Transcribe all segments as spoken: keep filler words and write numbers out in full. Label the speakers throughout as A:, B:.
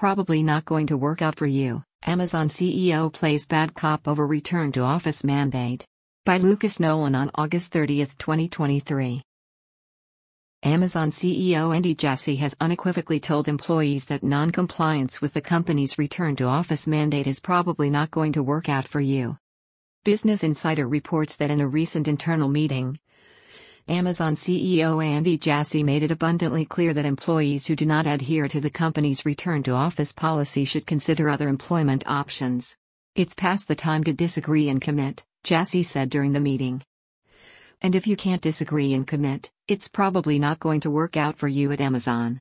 A: probably not going to work out for you. Amazon C E O plays bad cop over return to office mandate. By Lucas Nolan on August thirtieth, twenty twenty-three. Amazon C E O Andy Jassy has unequivocally told employees that non-compliance with the company's return to office mandate is probably not going to work out for you. Business Insider reports that in a recent internal meeting, Amazon C E O Andy Jassy made it abundantly clear that employees who do not adhere to the company's return to office policy should consider other employment options. "It's past the time to disagree and commit," Jassy said during the meeting. "And if you can't disagree and commit, it's probably not going to work out for you at Amazon."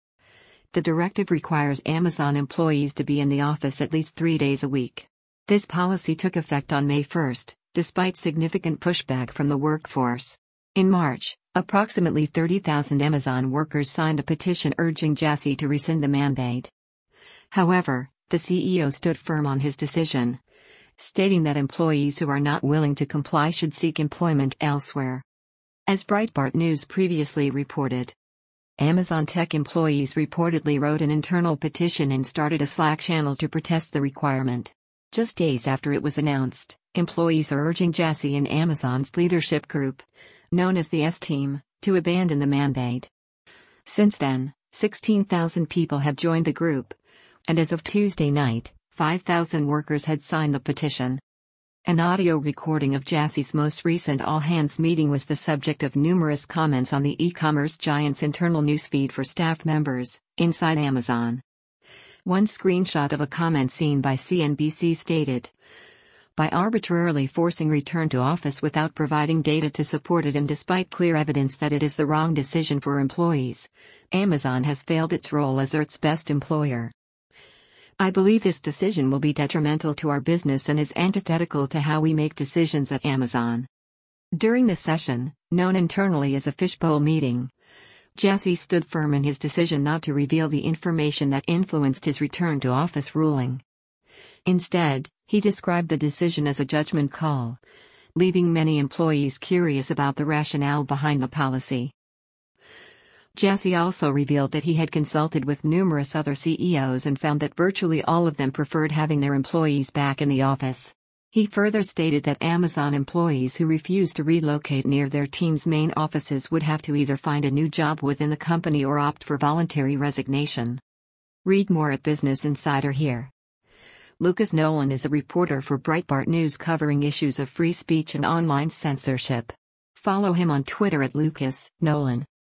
A: The directive requires Amazon employees to be in the office at least three days a week. This policy took effect on May first, despite significant pushback from the workforce. In March, approximately thirty thousand Amazon workers signed a petition urging Jassy to rescind the mandate. However, the C E O stood firm on his decision, stating that employees who are not willing to comply should seek employment elsewhere. As Breitbart News previously reported, Amazon tech employees reportedly wrote an internal petition and started a Slack channel to protest the requirement. Just days after it was announced, employees are urging Jassy and Amazon's leadership group, known as the S-Team, to abandon the mandate. Since then, sixteen thousand people have joined the group, and as of Tuesday night, five thousand workers had signed the petition. An audio recording of Jassy's most recent all-hands meeting was the subject of numerous comments on the e-commerce giant's internal newsfeed for staff members, inside Amazon. One screenshot of a comment seen by C N B C stated, "By arbitrarily forcing return to office without providing data to support it and despite clear evidence that it is the wrong decision for employees, Amazon has failed its role as Earth's best employer. I believe this decision will be detrimental to our business and is antithetical to how we make decisions at Amazon." During the session, known internally as a fishbowl meeting, Jassy stood firm in his decision not to reveal the information that influenced his return to office ruling. Instead, he described the decision as a judgment call, leaving many employees curious about the rationale behind the policy. Jassy also revealed that he had consulted with numerous other C E Os and found that virtually all of them preferred having their employees back in the office. He further stated that Amazon employees who refused to relocate near their team's main offices would have to either find a new job within the company or opt for voluntary resignation. Read more at Business Insider here. Lucas Nolan is a reporter for Breitbart News covering issues of free speech and online censorship. Follow him on Twitter at Lucas Nolan.